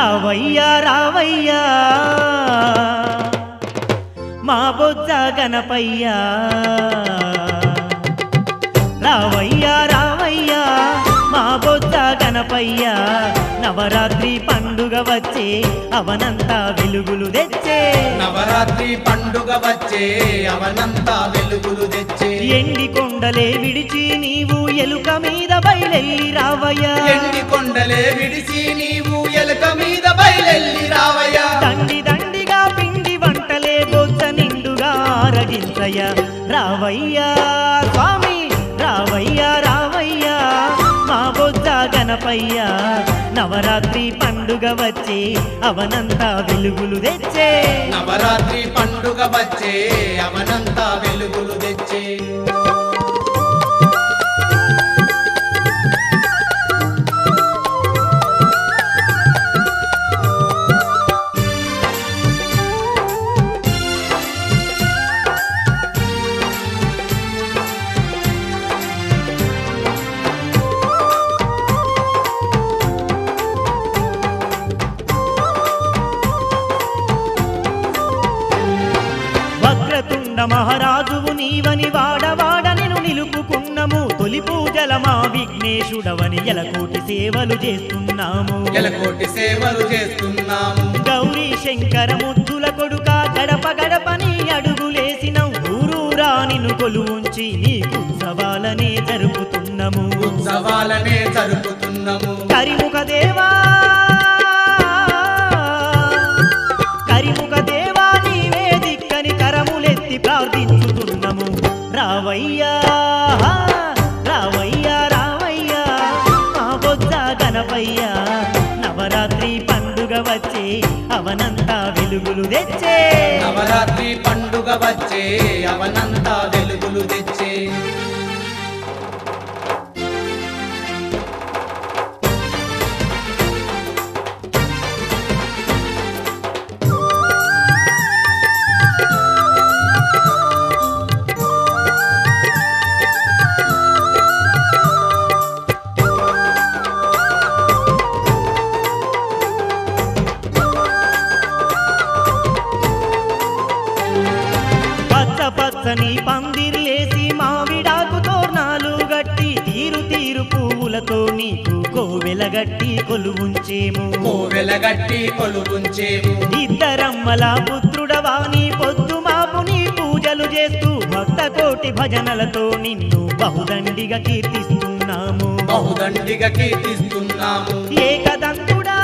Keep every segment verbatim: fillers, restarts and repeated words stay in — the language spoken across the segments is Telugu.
రావయ్యా రావయ్యా మా బొజ్జ గణపయ్యా రావయ్యా రావయ్యా మా బొజ్జ గణపయ్యా నవరాత్రి పండుగ వచ్చే అవనంతా వెలుగులు తెచ్చే నవరాత్రి పండుగ వచ్చే అవనంతా వెలుగులు తెచ్చే ఎండి కొండలే విడిచి నీవు ఎలుక మీద బయలెల్లి రావయ్యా ఎండి కొండలే విడిచి నీవు ఎలుక మీద బయలెల్లి రావయ్యా దండి దండిగా పిండి వంటలే బొజ్జ నిండుగా ఆరగించయ్యా రావయ్యా స్వామి రావయ్యా రావయ్యా మా బొజ్జ గణపయ్యా నవరాత్రి పండుగ వచ్చే అవనంతా వెలుగులు తెచ్చే నవరాత్రి పండుగ వచ్చే అవనంతా వెలుగులు తెచ్చే మహారాజువు నీవని వాడవాడ నిను నిలుపుకున్నము తొలి పూజల మా విఘ్నేశుడవని ఎలకోటి సేవలు చేస్తున్నాము ఎలకోటి సేవలు చేస్తున్నాము గౌరీ శంకర ముద్దుల కొడుక గడప గడపని అడుగులేసినం ఊరూరా నిన్ను కొలువుంచి నీకు ఉత్సవాలనే జరుపుతున్నాము ఉత్సవాలనే జరుపుతున్నాము కరిముఖ దేవా కరిముఖ దేవా నీవే దిక్కని కరములెత్తి ప్రార్థించుతున్నాము రావయ్యా రావయ్యా రావయ్యా మా బొజ్జ గణపయ్యా నవరాత్రి పండుగ వచ్చే అవనంతా వెలుగులు తెచ్చే నవరాత్రి పండుగ వచ్చే అవనంతా వెలుగులు తెచ్చే పచ్చని పందిర్లేసి మావిడాకు తోర్నాలు గట్టి తీరు తీరు పువ్వులతో నీకు కోవెలగట్టి కొలువుంచేము కోవెలగట్టి కొలువుంచేము ఇద్దరమ్మల పుత్రుడవా నీ పొద్దు మాపు నీ పూజలు చేస్తూ భక్త కోటి భజనలతో నిన్ను బహుదండిగా కీర్తిస్తున్నాము బహుదండిగా కీర్తిస్తున్నాము ఏకదంతుడా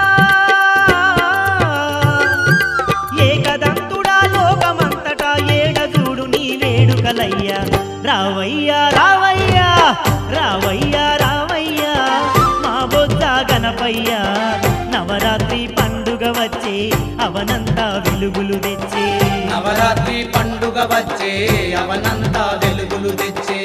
ఏకదంతుడా లోకమంతటా ఏడజూడు నీ వేడుకలయ్యా రావయ్యా రావయ్యా రావయ్యా రావయ్యా మా బొజ్జ గణపయ్యా నవరాత్రి పండుగ వచ్చే అవనంతా వెలుగులు తెచ్చే నవరాత్రి పండుగ వచ్చే అవనంతా వెలుగులు తెచ్చే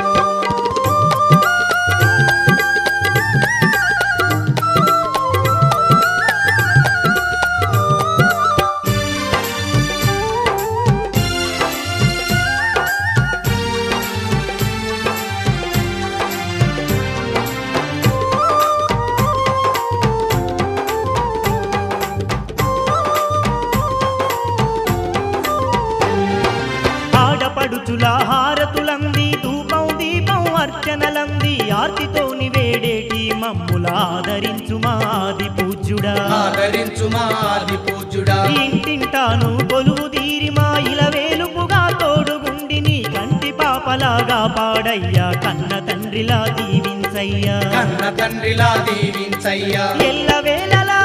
పడుచుల హారతులంది ధూపం దీపం అర్చనలంది ఆర్తితోని వేడేటి మమ్ముల ఆదరించు మాది పూజ్యుడా ఆదరించు మాది పూజ్యుడా ఇంటింటాను కొలువు తీరి మా ఇల వేలుపుగా తోడుగుండి నీ కంటి పాపలాగా పాడయ్యా కన్న తండ్రిలా దీవించయ్యా కన్న తండ్రిలా దీవించయ్యా ఎల్లవేళలా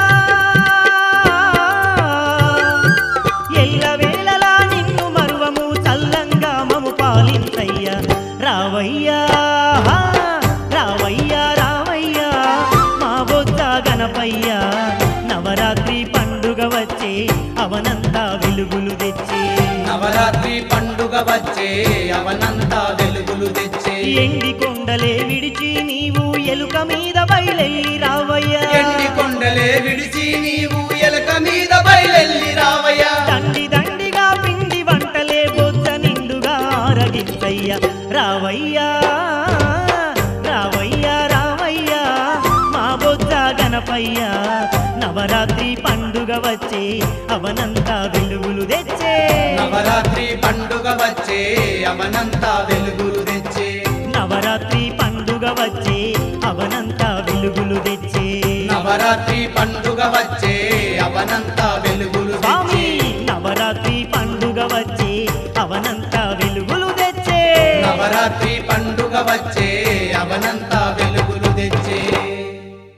ఎల్లవేళలా నిన్ను మరువము చల్లంగా మము పాలించయ్యా రావయ్యా రావయ్యా రావయ్యా మా బొజ్జ గణపయ్యా నవరాత్రి పండుగ వచ్చే అవనంతా వెలుగులు తెచ్చే నవరాత్రి పండుగ వచ్చే అవనంతా వెలుగులు తెచ్చే ఎండి కొండలే విడిచి నీవు ఎలుక మీద బయలెల్లి రావయ్యా ఎండి కొండలే విడిచి నీవు ఎలుక మీద బయలెల్లి రావయ్యా దండి దండిగా పిండి వంటలే బొజ్జ నిండుగా ఆరగించయ్యా రావయ్యా రావయ్యా రావయ్యా మా బొజ్జ గణపయ్యా నవరాత్రి పండుగ వచ్చే అవనంతా వెలుగులు తెచ్చే నవరాత్రి పండుగ వచ్చే అవనంతా వెలుగులు తెచ్చే నవరాత్రి పండుగ వచ్చే అవనంతా వెలుగులు తెచ్చే నవరాత్రి పండుగ వచ్చే అవనంతా వెలుగులు స్వామి తెచ్చే నవరాత్రి పండుగ వచ్చే అవనంతా వెలుగులు తెచ్చే నవరాత్రి పండుగ వచ్చే అవనంతా వెలుగులు